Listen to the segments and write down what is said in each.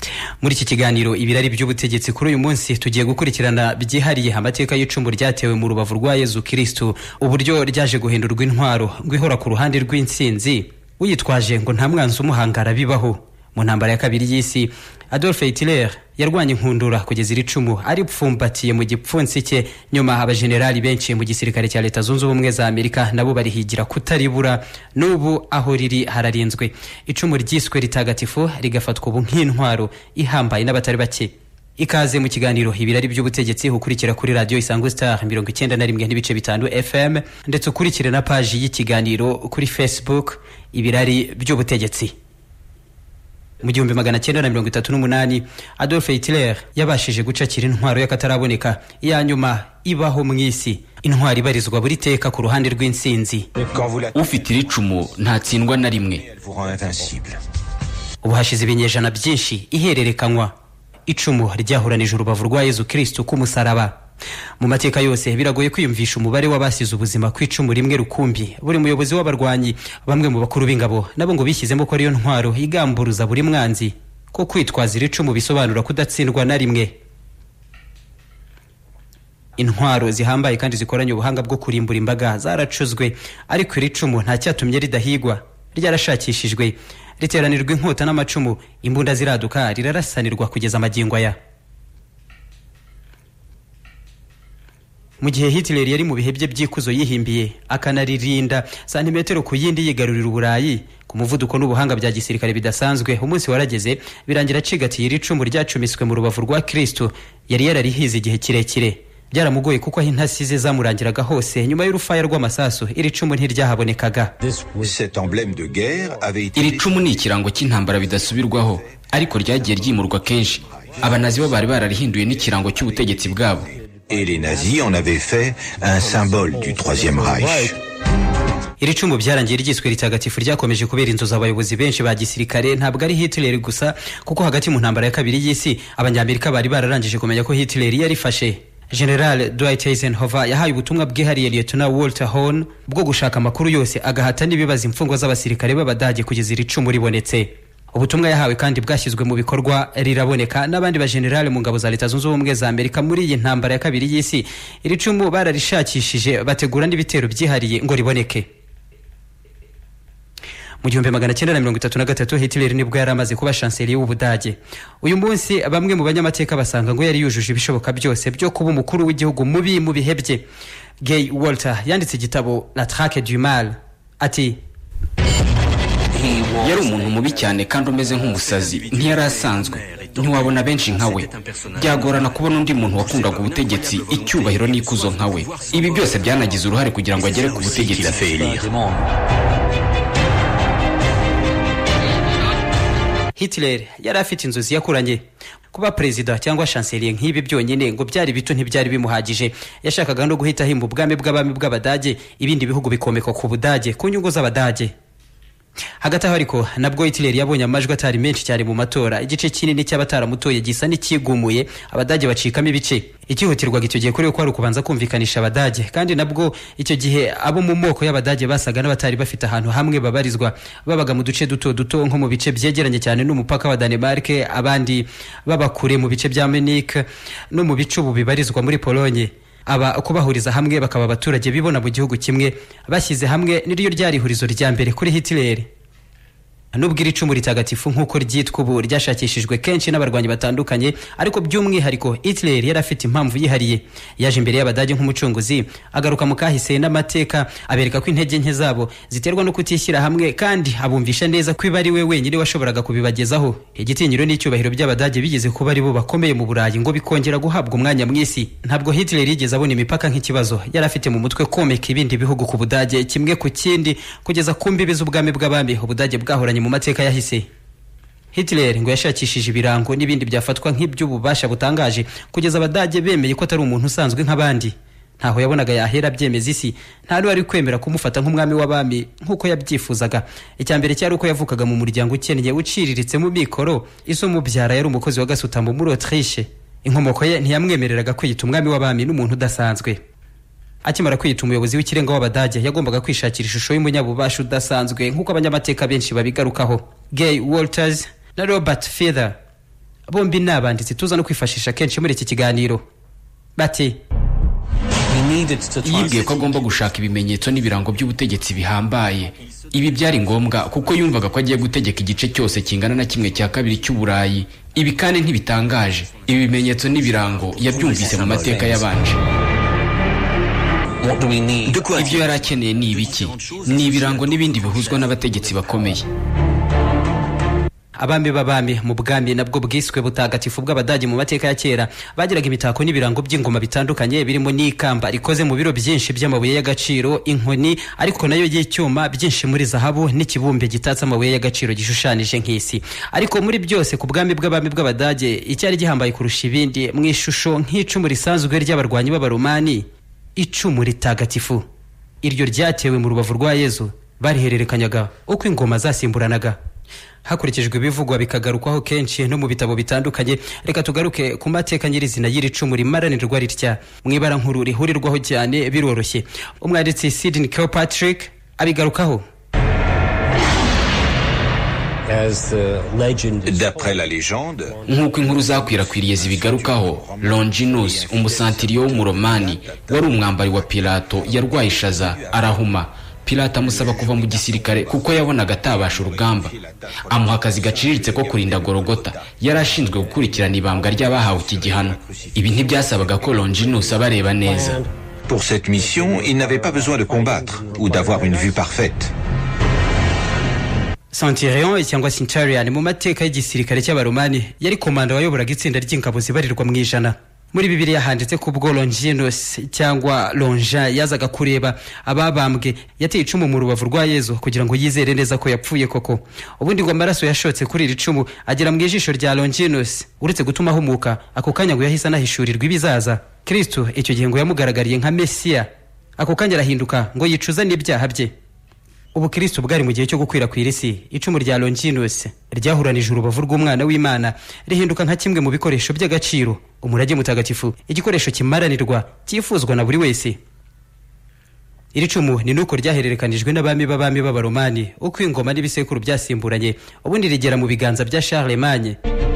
Muri iki kiganiro ibirari by'ubutegetsi kuri uyu munsi tugiye gukurikirana byihariye amateka y'icumu ryatewe mu rubavu rwa Yezu Kristo, uburyo ryaje guhindurwa intwaro ngwihora ku ruhande rw'intsinzi uyitwaje ngo nta mwanzi umuhangara bibaho. Mu ntambara ya kabiri y'isi Adolf Hitler yarwanye inkundura kugeza iri cumu ari pfumbatiye mu gipfunsi cye. Nyuma abajenerali benshi mu gisirikare cya Leta Zunze Ubumwe za Amerika nabo barihigira kutaribura, n'ubu aho riri hararinzwe. Icumu ryiswe ritagatifu rigafatwa ubu nk'intwaro ihambaye n'abatari bake. Ikaze mu kiganiro ibirari by'ubutegetsi ukurikira kuri Radio Isango Star 91.5 FM, ndetse ukurikire na page y'ikiganiro kuri Facebook ibirari by'ubutegetsi. Mu 1938 Adolf Hitler yabashije gucakira intwaro y'akataraboneka ya nyuma ibaho mu isi, intwaro ibarizwa buri teka ku ruhande rw'intsinzi. Ufite iricumu ntatsindwa na rimwe. Ubu hashize ibinyejana byinshi ihererekanywa. Icumu ryahuranije urubavu rwa Yezu Kristo ku musaraba. Mu mateka yose biragoye kwiyumvisha umubare w'abasize ubuzima ku icumu rimwe rukumbi. Buri muyobozi w'abarwanyi, bamwe mu bakuru b'ingabo nabo ngo bishyizemo ko ariyo ntwaro igamburuza buri mwanzi, ko kwitwaza iri cumu bisobanura kudatsindwa na rimwe. Intwaro zihambaye kandi zikoranye ubuhanga bwo kurimbura imbaga zaracuzwe, ariko iri cumu nta cyatumye ridahigwa. Ryarashakishijwe, riteranirwa inkota n'amacumu, imbunda ziraduka, rirarasanirwa kugeza magingo aya. Mu gihe Hitler yari mu bihe bye by'ikuzo yihimbiye akanaririnda santimetero ku yindi yigarurira Uburayi ku muvuduko n'ubuhanga bya gisirikare bidasanzwe, umunsi warageze birangira acigatiye iri cumu ryacumiswe mu rubavu rwa Kristo yari yararihize igihe kirekire. Byaramugoye kuko aho intasi ze zamurangiraga hose nyuma y'urufaya rw'amasasu iri cumu ntiryahabonekaga. Iri cumu ni ikirango cy'intambara bidasubirwaho, ariko ryagiye ryimurwa kenshi. Abanazi bo bari bararihinduye n'ikirango cy'ubutegetsi bwabo. Et les nazis en avaient fait un symbole du Troisième Reich. Iri cumu byarangiye ryiswe ritagatifu ryakomeje kubera inzozi abayobozi benshi ba gisirikare, ntabwo ari Hitler gusa, kuko hagati mu ntambara ya kabiri y'isi abanyamerika bari bararangije kumenya ko Hitler yarifashe. General Dwight Eisenhower yahaye ubutumwa bwihariye Lieutenant Walter Horn bwo gushaka amakuru yose agahata n'ibibazo imfungwa z'abasirikare b'Abadage kugeza iri cumu ribonetse. Ubutumwa yahawe kandi bwashyizwe mu bikorwa riraboneka, n'abandi ba generale mu ngabo za Leta Zunze Ubumwe za Amerika muri iyi ntambara ya kabiri y'isi. Iri cumu bararishakishije bategura n'ibitero byihariye ngo riboneke. Mu 1933 Hitler nibwo yaramaze kuba chancelier w'Ubudage. Uyu munsi bamwe mu banyamateka basanga ngo yari yujuje ibishoboka byose byo kuba umukuru w'igihugu mubi mu bihebye. Guy Walter yanditse igitabo La Traque du Mal ati: yari umuntu mubi cyane kandi umeze nk'umusazi, ntiyari asanzwe, ntiwabona benshi nkawe. Byagorana kubona undi muntu wakundaga ubutegetsi, icyubahiro n'ikuzo nkawe. Ibi byose byanagize uruhare kugira ngo agere ku butegetsi. Hitler yari afite inzozi yakuranye. Kuba perezida cyangwa chancelier nk'ibi byonyine ngo byari bito ntibyari bimuhagije. Yashakaga no guhita himba ubwami bw'abami bw'Abadage, ibindi bihugu bikomeka ku Budage ku nyungu z'Abadage. Hagati aho ariko nabwo Hitler yabonye amajwi atari menshi cyane mu matora, igice kinini cy'abataramutoye gisa n'ikigumuye, Abadage bacikamo ibice. Ikihutirwaga icyo gihe kuri ko ari ukubanza kumvikanisha Abadage, kandi nabwo icyo gihe abo mu moko y'Abadage basaga n'abatari bafite ahantu hamwe babarizwa, babaga mu duce duto duto nko mu bice byegeranye cyane n'umupaka wa Denmark, abandi babakure mu bice bya Munich no mu bicubu bibarizwa muri Pologne. Aba kubahuriza hamwe bakaba abaturage bibona mu gihugu kimwe, bashyize hamwe niryo ryari ihurizo rya mbere kuri Hitler. Nubwo iri cumu ritagatifu nk'uko ryitwa ubu ryashakishijwe kenshi n'abarwanyi batandukanye, ariko by'umwihariko Hitler yari afite impamvu yihariye. Yaje imbere y'Abadage nk'umucunguzi, agaruka mu kahise n'amateka, abereka ko intege nke zabo ziterwa no kutishyira hamwe, kandi abumvisha neza ko ari we wenyine washoboraga kubibagezaho. Igitinyiro n'icyubahiro by'Abadage bigeze kuba ari bo bakomeye mu Burayi ngo bikongera guhabwa umwanya mw'isi. Ntabwo Hitler yigeze abona imipaka nk'ikibazo, yari afite mu mutwe komeka ibindi bihugu ku Budage kimwe ku kindi, kugeza ku mbibi z'ubwami bw'abami Ubudage bwahoranye mu mateka yahise. Hitler ngo yashakishije ibirango n'ibindi byafatwa nk'iby'ububasha butangaje, kugeza Abadage bemeye ko atari umuntu usanzwe nk'abandi. Ntaho yabonaga yahera byemeza isi, nta ari kwemera kumufata nk'umwami w'abami nk'uko yabyifuzaga. Icyambere cyari uko yavukaga mu muryango ukennye uciriritse mu mikoro, iso mubyara yari umukozi wa gasutamo muri Autriche. Inkomoko ye ntiyamwemereraga kwiyita umwami w'abami n'umuntu udasanzwe. Akimara kwiyita umuyobozi w'ikirenga w'Abadage, yagombaga kwishakira ishusho y'umunyabubasha udasanzwe nk'uko abanyamateka benshi babigarukaho. Guy Walters na Robert Feather bombi n'abanditsi tuza no kwifashisha kenshi muri iki kiganiro. Bati yibwiye ko agomba gushaka ibimenyetso n'ibirango by'ubutegetsi bihambaye. Ibi byari ngombwa kuko yumvaga ko agiye gutegeka igice cyose kingana na 1/2 cy'Uburayi. Ibi kandi ntibitangaje. Ibi bimenyetso n'ibirango yabyumvise mu mateka y'abanje. Ibyo yari akeneye ni ibiki? Ni ibirango n'ibindi bihuzwa n'abategetsi bakomeye. Abami b'abami mu bwami nabwo bwiswe butagatifu bw'Abadage mu mateka ya kera bagiraga imitako n'ibirango by'ingoma bitandukanye birimo n'ikamba rikoze mu biro byinshi by'amabuye y'agaciro, inkoni ariko nayo y'icyuma, byinshi muri zahabu n'ikibumbe gitatse amabuye y'agaciro gishushanije nk'isi. Ariko muri byose ku bwami bw'abami bw'Abadage icyari gihambaye kurusha ibindi mu ishusho nk'icumu risanzwe ry'abarwanyi b'Abaromani, icumu ritagatifu. Iryo ryatewe mu rubavu rwa Yezu barihererekanyaga uko ingoma zasimburanaga. Hakurikijwe ibivugwa bikagarukwaho kenshi no mu bitabo bitandukanye, reka tugaruke ku mateka nyirizina y'iri cumu rimaranirwa ritya mu ibara nkuru rihurirwaho cyane biroroshye. Umwanditsi Sidney Kilpatrick abigarukaho. D'après la légende, nk'uko inkuru zakwirakwiriye zibigarukaho, Longinus umusantiriyo w'umuromani wari umwambari wa Pilato yarwaye ishaza arahuma. Pilato amusaba kuva mu gisirikare kuko yabonaga atabasha urugamba. Amuha akazi gaciriritse ko kurinda Golgota. Yari ashinzwe gukurikirana ibambwa ry'abahawe iki gihano. Ibi ntibyasabaga ko Longinus abareba neza. pour cette mission, il n'avait pas besoin de combattre ou d'avoir une vue parfaite. Centurion cyangwa Centurion mu mateka y'igisirikare cy'Abaromani yari komanda wayoboraga itsinda ry'ingabo zibarirwa mu ijana. Muri Bibiliya handitse ko ubwo Longinus cyangwa Lonja yazaga kureba ababambwe yateye icumu mu rubavu rwa Yezu kugira ngo yizere neza ko yapfuye koko. Ubundi ngo amaraso yashotse kuri iri cumu agera mu ijisho rya Longinus, uretse gutuma humuka ako kanya ngo yahise anahishurirwa ibizaza. Kristo icyo gihe ngo yamugaragariye nka Mesiya. Ako kanya arahinduka ngo yicuza n'ibyaha bye. Ubu Kristo bwari mu gihe cyo gukwirakwira isi, icumu rya Longinus ryahuranije urubavu rw'umwana w'Imana rihinduka nka kimwe mu bikoresho by'agaciro, umurage mutagatifu, igikoresho kimaranirwa cyifuzwa na buri wese. Iri cumu ni nuko ryahererekanijwe n'abami b'abami b'Abaromani uko ingoma n'ibisekuru byasimburanye, ubundi rigera mu biganza bya Charlemagne.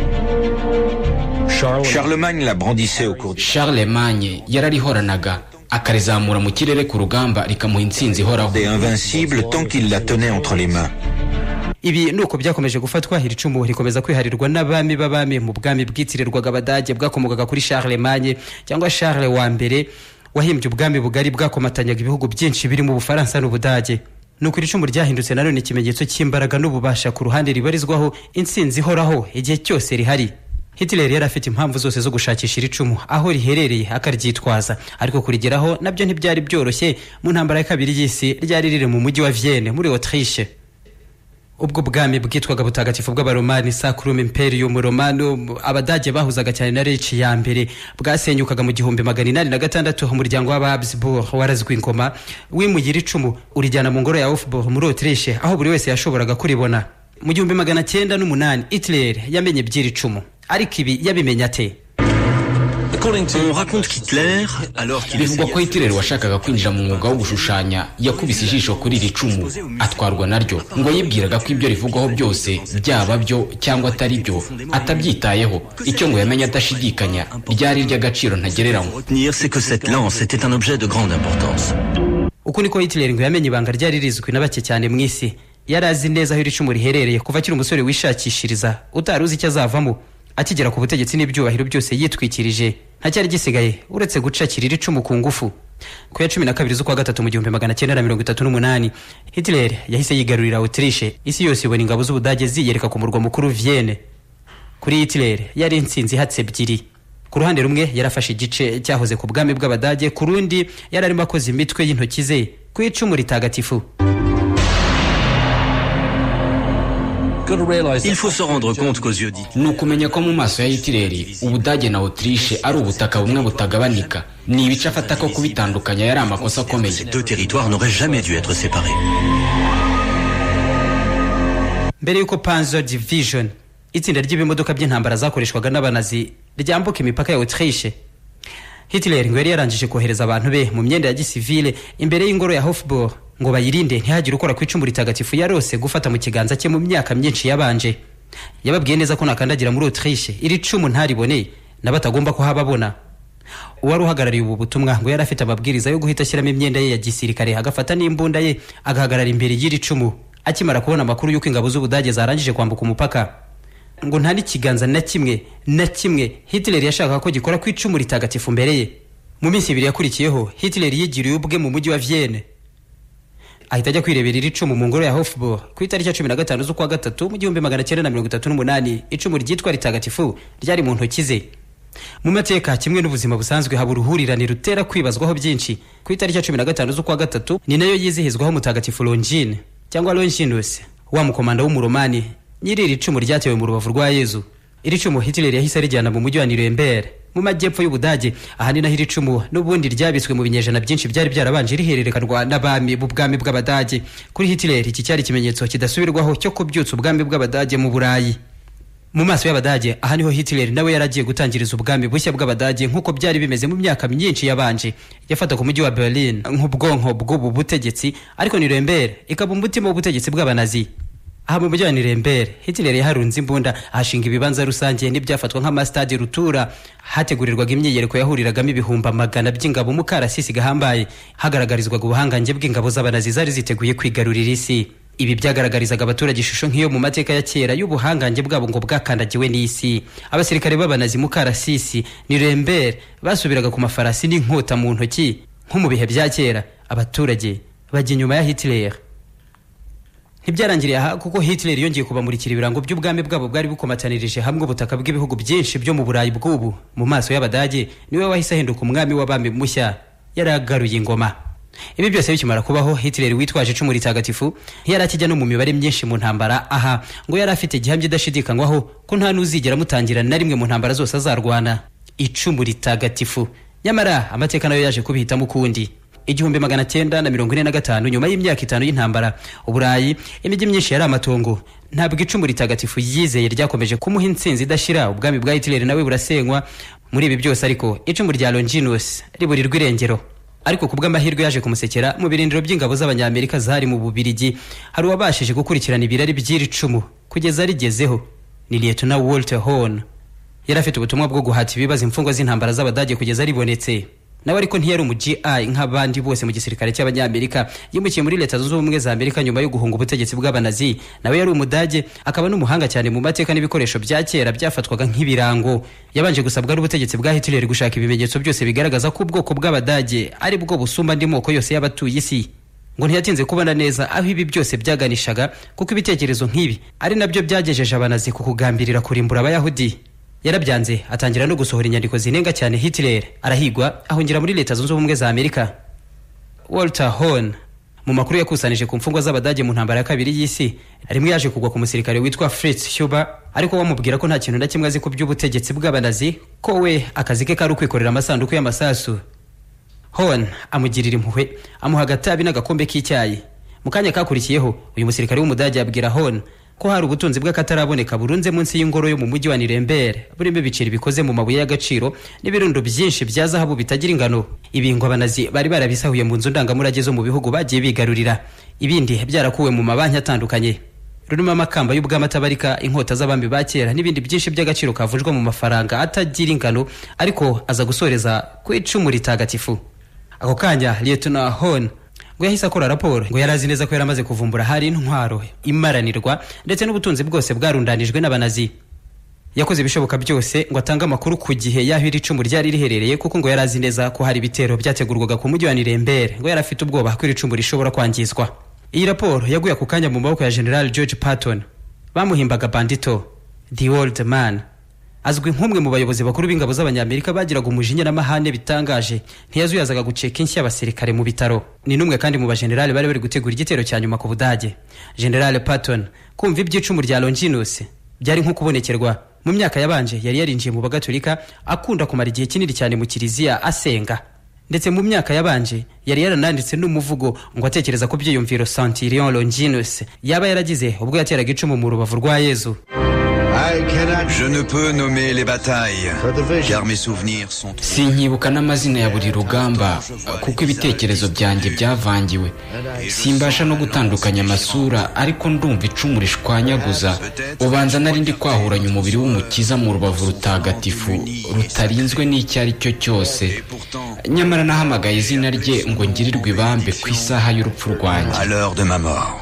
Charlemagne la brandissait au cours du... Charlemagne yararihoranaga akarizamura mu kirere ku rugamba rikamuha intsinzi ihoraho. Des invincibles tant qu'il la tenait entre les mains. Ibi nuko byakomeje gufatwa, iri cumu rikomeza kwiharirwa n'abami b'abami mu bwami bwitirirwaga Abadage bwakomokaga kuri Charlemagne cyangwa Charles wa mbere wahimbye ubwami bugari bwakomatanyaga ibihugu byinshi birimo Ubufaransa n'Ubudage. Nuko iri cumu ryahindutse nanone ikimenyetso cy'imbaraga n'ububasha ku ruhande ribarizwaho intsinzi ihoraho igihe cyose rihari. Hitler yari afite impamvu zose zo gushakisha iri cumu aho riherereye akaryitwaza, ariko kurigeraho nabyo ntibyari byoroshye. Mu ntambara ya kabiri y'isi ryari riri mu mujyi wa Vienne muri Autriche. Ubwo bwami bwitwaga butagatifu bw'Abaromani, Sacrum Imperium Romanum, Abadage bahuzaga cyane na Reich ya mbere, bwasenyukaga mu 1806. Umuryango w'Habsburg warazwe ingoma wimuye iri cumu urijyana mu ngoro ya Hofburg muri Autriche aho buri wese yashoboraga kuribona. Mu 1908 Hitler yamenye by'iri cumu, ariko ibi yabimenya ate? On raconte qu'Hitler, alors qu'il bivugwa ko Hitler washakaga kwinjira mu mwuga wo gushushanya yakubise ijisho kuri iri cumu atwarwa naryo, ngo yibwiraga ko ibyo rivugwaho byose byaba byo cyangwa atari byo atabyitayeho. Icyo ngo yamenye adashidikanya ryari ry'agaciro ntagereranywa. c'est que cette lance était un objet de grande importance. Uko niko Hitler ngo yamenye ibanga ryari rizwi na bake cyane mu isi. Yari azi neza aho iri cumu riherereye kuva akiri umusore wishakishiriza utaruzi icyo azavamo. Akigera ku butegetsi n'ibyubahiro byose yitwikirije, nta cyari gisigaye uretse gucakira iri cumu ku ngufu. Ku ya 12 z'ukwa gatatu mu 1938 Hitler yahise yigarurira Autriche. Isi yose ibona ingabo z'Ubudage ziyereka ku murwa mukuru Vienne. Kuri Hitler yari intsinzi hatse ebyiri. Ku ruhande rumwe yarafashe igice cyahoze ku bwami bw'Abadage, ku rundi yari arimo akoze imitwe y'intoki ze ku icumu ritagatifu. Il faut se rendre compte qu'aux yeux d'Hitler, ni ukumenya ko mu maso ya Hitler Ubudage na Autriche ari ubutaka bumwe butagabanika. Ni ibice afata ko kubitandukanya yari amakosa akomeye. ces deux territoires n'auraient jamais dû être séparés. Mbere yuko Panzer Division, itsinda ry'ibimodoka by'intambara zakoreshwaga n'Abanazi, ryambuka imipaka ya Autriche, Hitler ngo yari yarangije kohereza abantu be mu myenda ya gisivile imbere y'ingoro ya Hofburg ngo bayirinde ntihagire ukora ku icumu ritagatifu yarose gufata mu kiganza cye mu myaka myinshi yabanje. yababwiye neza ko nakandagira muri Autriche iri cumu ntaribone nabatagomba ko hababona. Uwari uhagarariye ubu butumwa ngo yari afite amabwiriza yo guhita ashyiramo imyenda ye ya gisirikare agafata n'imbunda ye agahagarara imbere y'iri cumu akimara kubona amakuru y'uko ingabo z'Ubudage zarangije kwambuka umupaka. Ngo nta n'ikiganza na kimwe Hitler yashakaga ko gikora ku icumu ritagatifu mbere ye. Mu minsi ibiri yakurikiyeho Hitler yigiriye ubwe mu mujyi wa Vienne, ahita ajya kwirebera iri cumu mu ngoro ya Hofburg ku itariki ya 15 z'ukwa gatatu mu 1938. Icumu ryitwa ritagatifu ryari mu ntoki ze. Mu mateka kimwe n'ubuzima busanzwe haba uruhurirane rutera kwibazwaho byinshi. Ku itariki ya 15 z'ukwa gatatu ni nayo yizihizwaho mutagatifu Longin cyangwa Longinus, wa mukomanda w'umuromani nyiri iri cumu ryatewe mu rubavu rwa Yezu. Iri cumu Hitler yahise arijyana mu mujyi wa Nuremberg mu majyepfo y'Ubudage, ahani naho iri cumu n'ubundi ryabitswe mu binyejana byinshi byari byarabanje rihererekanwa n'abami b'ubwami bw'Abadage. Kuri Hitler iki cyari ikimenyetso kidasubirwaho cyo kubyutsa ubwami bw'Abadage mu Burayi. Mu maso y'Abadage aha niho Hitler nawe yaragiye gutangiriza ubwami bushya bw'Abadage nk'uko byari bimeze mu myaka myinshi yabanje. Yafata ku mujyi wa Berlin nk'ubwonko bw'ubu butegetsi, ariko Nuremberg ikaba umutima w'ubutegetsi bw'Abanazi. Aha mu mujyi wa Nuremberg Hitler yaharunze imbunda, ahashinga ibibanza rusange n'ibyafatwa nk'amastade rutura, hategurirwaga imyiyereko yahuriragamo ibihumbi magana by'ingabo mu karasisi gahambaye, hagaragarizwaga ubuhangange bw'ingabo z'Abanazi zari ziteguye kwigarurira isi. Ibi byagaragarizaga abaturage ishusho nk'iyo mu mateka ya kera y'ubuhangange bwabo ngo bwakandagiwe n'isi. Abasirikare b'Abanazi mu karasisi Nuremberg basubiraga ku mafarasi n'inkota mu ntoki nko mu bihe bya kera. Abaturage bajya inyuma ya Hitler. Ntibyarangiriye aha kuko Hitler yongeye kubamurikira ibirango by'ubwami bwabo bwari bukomatanirije hamwe ubutaka bw'ibihugu byinshi byo mu Burayi bw'ubu. Mu maso y'Abadage niwe wahise ahinduka umwami w'abami mushya, yaragaruye ingoma. Ibi byose bikimara kubaho Hitler witwaje icumu ritagatifu yari akijya no mu mibare myinshi mu ntambara. Aha ngo yari afite igihamya idashidikanywaho ko nta n'uzigera mutangira na rimwe mu ntambara zose azarwana. Icumu ritagatifu. Nyamara amateka nayo yaje kubihitamo ukundi. 1945 nyuma y'imyaka 5 y'intambara, Uburayi imijyi myinshi yari amatongo. Ntabwo icumu ritagatifu yizeye ryakomeje kumuha intsinzi idashira. Ubwami bwa Hitler nawe burasenywa. Muri ibi byose ariko icumu rya Longinus riburirwa irengero. Ariko kubw'amahirwe yaje kumusekera mu birindiro by'ingabo z'Abanyamerika zari mu Bubirigi, hari wabashije gukurikirana ibirari by'iri cumu kugeza rigezeho. Ni Lieutenant Walter Horn. Yari afite ubutumwa bwo guhata ibibazo imfungwa z'intambara z'Abadage kugeza ribonetse. Nawe ariko ntiyari mu GI nk'abandi bose mu gisirikare cy'Abanyamerika. Yimukiye muri Leta Zunze Ubumwe za Amerika nyuma yo guhunga ubutegetsi bw'Abanazi. Nawe yari Umudage, akaba n'umuhanga cyane mu mateka n'ibikoresho bya kera byafatwaga nk'ibirango. Yabanje gusabwa n'ubutegetsi bwa Hitler gushaka ibimenyetso byose bigaragaza ko ubwoko bw'Abadage ari bwo busumba andi moko yose y'abatuye isi. Ngo ntiyatinze kubona neza aho ibi byose byaganishaga, kuko ibitekerezo nk'ibi ari nabyo byagejeje Abanazi ku kugambirira kurimbura Abayahudi. Yarabyanze, atangira no gusohora inyandiko zinenga cyane Hitler, arahigwa ahungira muri Leta Zunze Ubumwe za Amerika. Walter Horn mu makuru yakusanije ku mfungwa z'Abadage mu ntambara ya kabiri y'isi, rimwe yaje kugwa ku musirikare witwa Fritz Huber, ariko wamubwira ko nta kintu na kimwe azi ku by'ubutegetsi bw'Abanazi, ko we akazi ke kari ukwikorera amasanduku y'amasasu. Horn amugirira impuhwe, amuha agatabi n'agakombe k'icyayi. Mu kanya kakurikiyeho uyu musirikare w'Umudage yabwira Horn ko hari ubutunzi bw'akataraboneka burunze munsi y'ingoro yo mu mujyi wa Nuremberg, burimo ibiceri bikoze mu mabuye y'agaciro n'ibirundo byinshi bya zahabu bitagira ingano. Ibingo Abanazi bari barabisahuye mu nzu ndangamurage zo mu bihugu bagiye bigarurira, ibindi byarakuwe mu mabanki atandukanye. Rurimo amakamba y'ubwami atabarika, inkota z'abami ba kera n'ibindi byinshi by'agaciro kavujwe mu mafaranga atagira ingano, ariko aza gusoreza ku icumu ritagatifu. Ako kanya Lieutenant Horn ngo yahise akora raporo ngo yarazi neza ko yaramaze kuvumbura hari intwaro imaranirwa ndetse n'ubutunzi bwose bwarundanijwe n'Abanazi. Yakoze ibishoboka byose ngo atange amakuru ku gihe yaho iri cumu ryari riherereye, kuko ngo yarazi neza ko hari ibitero byategurwaga ku mujyi wa Nuremberg. Ngo yarafite ubwoba ko iri cumu rishobora kwangizwa. Iyi raporo yaguye ku kanya mu maboko ya General George Patton, bamuhimbaga Bandito, the old man. Azwi nk'umwe mu bayobozi bakuru b'ingabo z'Abanyamerika bagiraga umujinya n'amahane bitangaje. Ntiyazuyazaga guceka inshyi y'abasirikare mu bitaro. Ni numwe kandi mu bagenerali bari bari gutegura igitero cya nyuma ku Budage. General Patton kumva iby'icumu rya Longinus byari nko kubonekerwa. Mu myaka yabanje yari yarinjiye mu Bagatolika, akunda kumara igihe kinini cyane mu kiliziya asenga. Ndetse mu myaka yabanje yari yarananditse n'umuvugo ngo atekereza ku byiyumviro Centurion Longinus yaba yaragize ubwo yateraga icumu mu rubavu rwa Yezu. I Je ne peux nommer les batailles, car mes souvenirs sont... sinkibuka n'amazina ya buri rugamba kuko ibitekerezo byanjye byavangiwe. Simbasha no gutandukanya amasura, ariko ndumva icumu rishwanyaguza. Ubanza nari ndi kwahuranya umubiri w'umukiza mu rubavu rutagatifu rutarinzwe n'icyo ari cyo cyose. Nyamara nahamagaye izina rye ngo ngirirwe ibambe ku isaha y'urupfu rwanjye. À l'heure de ma mort.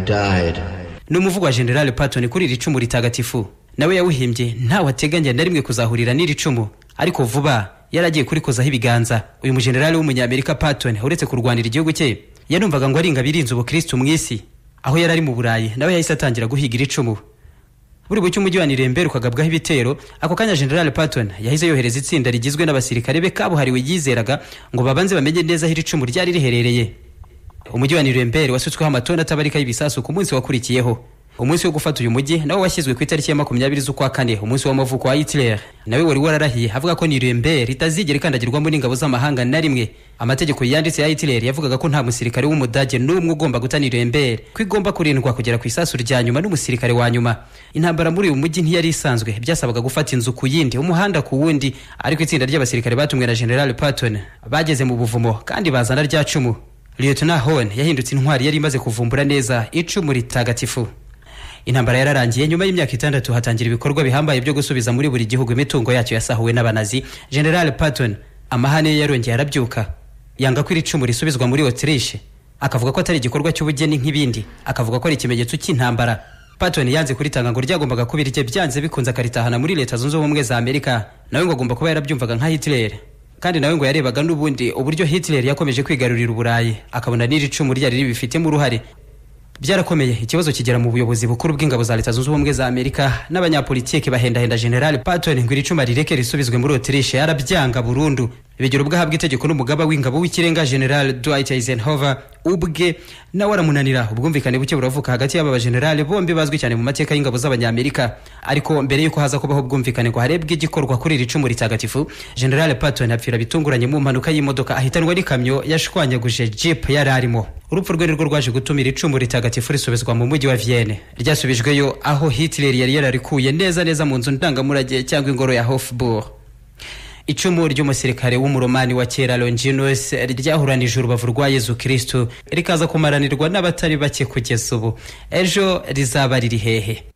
Ni umuvugo wa General Patton kuri iri cumu ritagatifu. Nawe yawuhimbye ntawe ateganya na rimwe kuzahurira n'iri cumu, ariko vuba yaragiye kurikozaho ibiganza. Uyu mujenerali w'umunyamerika Patton uretse kurwanira igihugu cye, yanumvaga ngo ari ingabo irinze ubukristo mu isi. Aho yari ari mu Burayi, nawe yahise atangira guhiga iri cumu. Buri bucyo umujyi wa Nuremberg ukagabwaho ibitero. Ako kanya General Patton yahise yohereza itsinda rigizwe n'abasirikare be kabuhariwe yizeraga ngo babanze bamenye neza aho iri cumu ryari riherereye. Umujyi wa Nuremberg wasutsweho amatoni atabarika y'ibisasu ku munsi wakurikiyeho. Umunsi wo gufata uyu mujyi nawo washyizwe ku itariki ya 20 z'ukwa kane, umunsi w'amavuko wa Hitler. Nawe wari wararahiye avuga ko Nuremberg itazigera ikandagirwamo n'ingabo z'amahanga na rimwe. Amategeko yanditse ya Hitler yavugaga ko nta musirikare w'umudage n'umwe ugomba guta Nuremberg, ko igomba kurindwa kugera ku isasu rya nyuma n'umusirikare wa nyuma. Intambara muri uyu mujyi ntiyari isanzwe, byasabaga gufata inzu ku yindi, umuhanda ku wundi, ariko itsinda ry'abasirikare batumwe na General Patton bageze mu buvumo kandi bazana rya cumu. Lieutenant Horn yahindutse intwari yari imaze kuvumbura neza icumu ritagatifu. Intambara yararangiye. Nyuma y'imyaka 6 hatangira ibikorwa bihambaye byo gusubiza muri buri gihugu imitungo yacyo yasahuwe n'abanazi. General Patton amahane yarongeye arabyuka, yanga ko iri cumu risubizwa muri Autriche, akavuga ko atari igikorwa cy'ubugeni nk'ibindi, akavuga ko ari ikimenyetso cy'intambara. Patton yanze kuritanga ngo ryagombaga kuba irye, byanze bikunze akaritahana muri Leta Zunze Ubumwe za Amerika. Nawe ngo agomba kuba yarabyumvaga nka Hitler, kandi nawe ngo yarebaga n'ubundi uburyo Hitler yakomeje kwigarurira Uburayi, akabona n'iri cumu ryari ribifitemo uruhare. Byarakomeye, ikibazo kigera mu buyobozi bukuru bw'ingabo za Leta Zunze Ubumwe za Amerika, n'abanyapolitike bahendahenda General Patton ngo iri cuma rireke risubizwe muri Autriche. Yarabyanga burundu. Bigera ubwo ahabwa itegeko n'umugaba w'ingabo w'ikirenga General Dwight Eisenhower ubwe nawe aramunanira. Ubwumvikane buke buravuka hagati y'aba bagenerali bombi bazwi cyane mu mateka y'ingabo z'abanyamerika. Ariko mbere yuko haza kubaho ubwumvikane ngo harebwe igikorwa kuri iri cumu ritagatifu, General Patton apfira bitunguranye mu mpanuka y'imodoka, ahitanwa n'ikamyo yashwanyaguje Jeep yari arimo. Urupfu rwe nirwo rwaje gutuma iri cumu ritagatifu risubizwa mu mujyi wa Vienne. Ryasubijweyo aho Hitler yari yararikuye neza mu nzu ndangamurage cyangwa ingoro ya Hofburg. Icumu ry'umusirikare w'umuromani wa kera Longinus ryahuranije urubavu rwa Yezu Kristo, rikaza kumaranirwa n'abatari bake kugeza ubu. Ejo rizaba riri hehe?